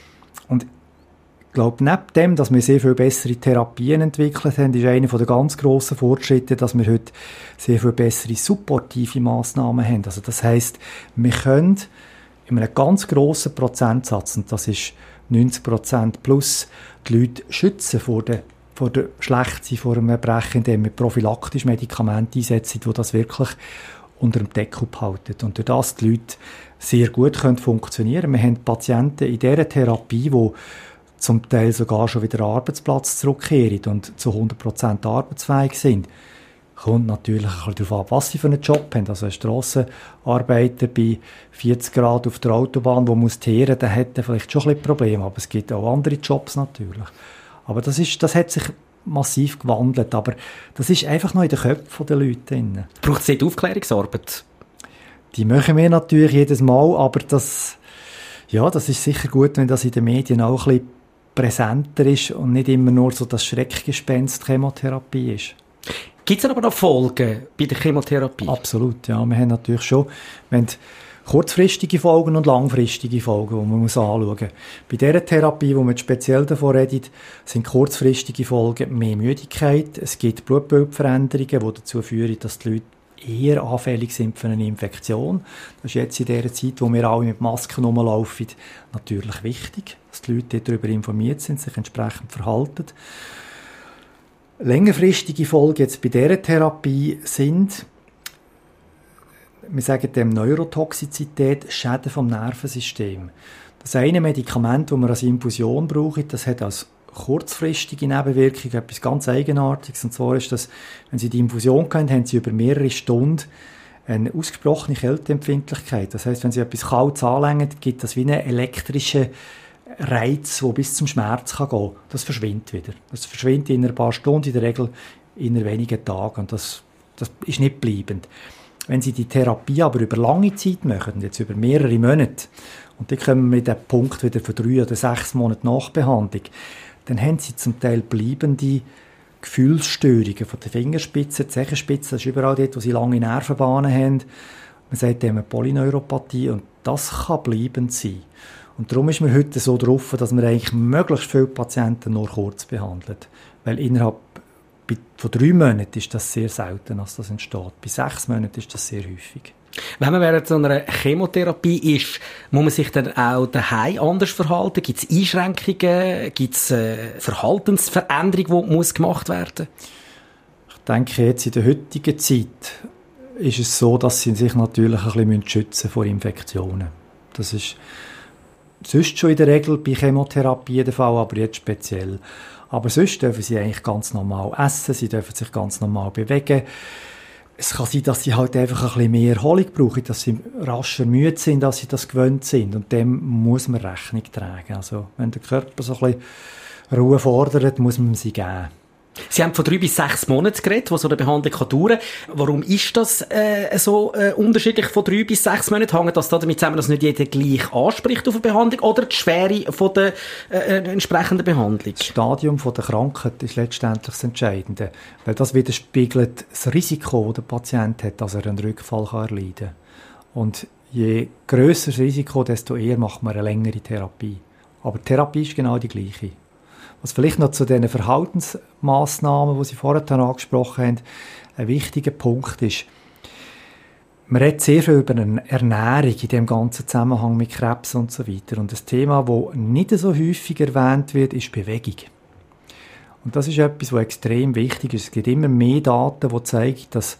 Und ich glaube, neben dem, dass wir sehr viel bessere Therapien entwickelt haben, ist einer der ganz grossen Fortschritte, dass wir heute sehr viel bessere supportive Massnahmen haben. Also das heisst, wir können in einem ganz grossen Prozentsatz, und das ist neunzig Prozent plus, die Leute schützen vor der, vor der Schlechtsein, vor einem Erbrechen, indem wir prophylaktisch Medikamente einsetzen, die das wirklich unter dem Deckel behalten. Und durch das die Leute sehr gut können funktionieren. Wir haben Patienten in dieser Therapie, die zum Teil sogar schon wieder an den Arbeitsplatz zurückkehren und zu hundert Prozent arbeitsfähig sind. Kommt natürlich ein bisschen darauf ab, was sie für einen Job haben. Also ein Strassenarbeiter bei vierzig Grad auf der Autobahn, der muss teeren, der hat vielleicht schon ein bisschen Probleme. Aber es gibt auch andere Jobs natürlich. Aber das, ist, das hat sich massiv gewandelt. Aber das ist einfach noch in den Köpfen der Leute drin. Braucht es nicht Aufklärungsarbeit? Die machen wir natürlich jedes Mal, aber das, ja, das ist sicher gut, wenn das in den Medien auch ein bisschen präsenter ist und nicht immer nur so das Schreckgespenst Chemotherapie ist. Gibt es aber noch Folgen bei der Chemotherapie? Absolut, ja. Wir haben natürlich schon wir haben kurzfristige Folgen und langfristige Folgen, die man muss anschauen muss. Bei dieser Therapie, wo man speziell davon redet, sind kurzfristige Folgen mehr Müdigkeit. Es gibt Blutbildveränderungen, die dazu führen, dass die Leute eher anfällig sind für eine Infektion. Das ist jetzt in der Zeit, wo wir alle mit Masken rumlaufen, natürlich wichtig, dass die Leute darüber informiert sind, sich entsprechend verhalten. Längerfristige Folgen jetzt bei dieser Therapie sind, wir sagen dem Neurotoxizität, Schäden vom Nervensystem. Das eine Medikament, das man als Infusion braucht, das hat als kurzfristige Nebenwirkung etwas ganz Eigenartiges. Und zwar ist das, wenn Sie die Infusion kennen, haben Sie über mehrere Stunden eine ausgesprochene Kälteempfindlichkeit. Das heisst, wenn Sie etwas Kaltes anlängen, gibt das wie einen elektrischen Reiz, der bis zum Schmerz kann gehen kann. Das verschwindet wieder. Das verschwindet in ein paar Stunden, in der Regel in wenigen Tagen. Und das, das ist nicht bleibend. Wenn Sie die Therapie aber über lange Zeit machen, jetzt über mehrere Monate, und dann kommen wir mit dem Punkt wieder für drei oder sechs Monate Nachbehandlung, dann haben Sie zum Teil bleibende Gefühlsstörungen von der Fingerspitze, der Zechenspitze, das ist überall dort, wo Sie lange Nervenbahnen haben. Man sagt dem Polyneuropathie und das kann bleibend sein. Und darum ist man heute so drauf, dass man eigentlich möglichst viele Patienten nur kurz behandelt. Weil innerhalb von drei Monaten ist das sehr selten, dass das entsteht. Bei sechs Monaten ist das sehr häufig. Wenn man während so einer Chemotherapie ist, muss man sich dann auch daheim anders verhalten? Gibt es Einschränkungen? Gibt es äh, Verhaltensveränderungen, die muss gemacht werden? Ich denke, jetzt in der heutigen Zeit ist es so, dass sie sich natürlich ein bisschen schützen vor Infektionen. Das ist sonst schon in der Regel bei Chemotherapie der Fall, aber jetzt speziell. Aber sonst dürfen sie eigentlich ganz normal essen, sie dürfen sich ganz normal bewegen. Es kann sein, dass sie halt einfach ein bisschen mehr Erholung brauchen, dass sie rascher müde sind, als sie das gewöhnt sind. Und dem muss man Rechnung tragen. Also, wenn der Körper so ein bisschen Ruhe fordert, muss man sie geben. Sie haben von drei bis sechs Monaten geredet, wo so eine Behandlung kann dauern kann. Warum ist das äh, so äh, unterschiedlich von drei bis sechs Monaten? Hängt das damit zusammen, dass nicht jeder gleich anspricht auf eine Behandlung oder die Schwere von der äh, entsprechenden Behandlung? Das Stadium von der Krankheit ist letztendlich das Entscheidende, weil das widerspiegelt das Risiko, das der Patient hat, dass er einen Rückfall kann erleiden kann. Und je grösser das Risiko, desto eher macht man eine längere Therapie. Aber die Therapie ist genau die gleiche. Was vielleicht noch zu den Verhaltensmaßnahmen, die Sie vorhin angesprochen haben, ein wichtiger Punkt ist, man redet sehr viel über eine Ernährung in dem ganzen Zusammenhang mit Krebs und so weiter. Und das Thema, das nicht so häufig erwähnt wird, ist Bewegung. Und das ist etwas, was extrem wichtig ist. Es gibt immer mehr Daten, die zeigen, dass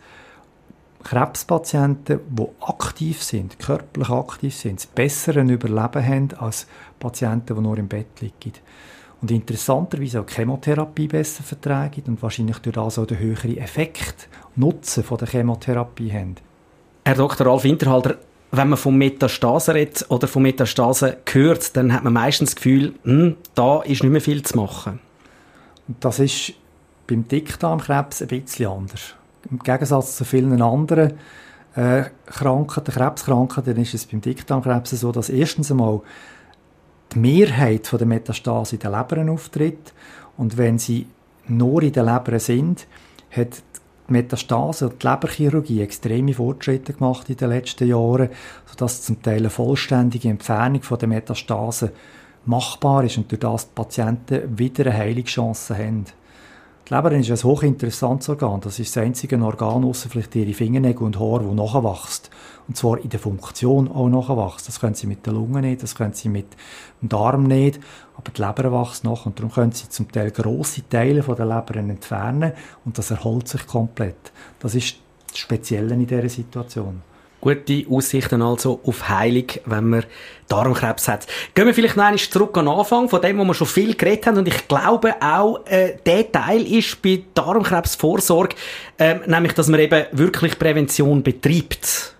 Krebspatienten, die aktiv sind, körperlich aktiv sind, das bessere Überleben haben als Patienten, die nur im Bett liegen. Und interessanterweise auch die Chemotherapie besser vertragen und wahrscheinlich durch das auch den höheren Effekt, Nutzen von der Chemotherapie haben. Herr Doktor Ralf Winterhalter, wenn man von Metastasen redet oder von Metastasen hört, dann hat man meistens das Gefühl, hm, da ist nicht mehr viel zu machen. Und das ist beim Dickdarmkrebs ein bisschen anders. Im Gegensatz zu vielen anderen äh, Krankheiten, Krebskrankheiten, ist es beim Dickdarmkrebs so, dass erstens einmal die Mehrheit der Metastasen in den Lebern auftritt. Und wenn sie nur in den Lebern sind, hat die Metastase und die Leberchirurgie extreme Fortschritte gemacht in den letzten Jahren, sodass zum Teil eine vollständige Entfernung der Metastasen machbar ist und durch das die Patienten wieder eine Heilungschance haben. Die Leber ist ein hochinteressantes Organ. Das ist das einzige Organ, ausser vielleicht ihre Fingernägel und Haare, das nachwächst. Und zwar in der Funktion auch nachwächst. Das können sie mit der Lunge nicht, das können sie mit dem Darm nicht, aber die Leber wächst nach und darum können sie zum Teil grosse Teile von der Leber entfernen und das erholt sich komplett. Das ist das Spezielle in dieser Situation. Gute Aussichten also auf Heilung, wenn man Darmkrebs hat. Gehen wir vielleicht noch einmal zurück an den Anfang, von dem, wo wir schon viel geredet haben. Und ich glaube auch, äh, der Teil ist bei Darmkrebsvorsorge, äh, nämlich, dass man eben wirklich Prävention betreibt.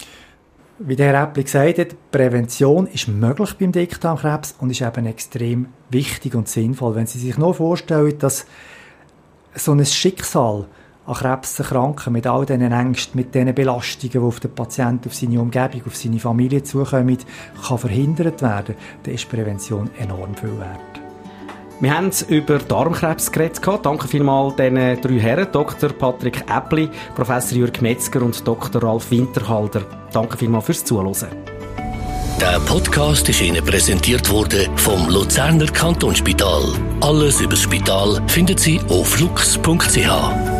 Wie der Herr Äppli gesagt hat, Prävention ist möglich beim Dickdarmkrebs und ist eben extrem wichtig und sinnvoll. Wenn Sie sich nur vorstellen, dass so ein Schicksal an Krebs zu erkranken, mit all diesen Ängsten, mit diesen Belastungen, die auf den Patienten, auf seine Umgebung, auf seine Familie zukommen, kann verhindert werden, dann ist Prävention enorm viel wert. Wir haben über Darmkrebs geredet. Danke vielmals diesen drei Herren, Doktor Patrick Äppli, Professor Jürg Metzger und Doktor Ralf Winterhalter. Danke vielmals fürs Zuhören. Der Podcast ist Ihnen präsentiert worden vom Luzerner Kantonsspital. Alles über das Spital finden Sie auf lux punkt c h.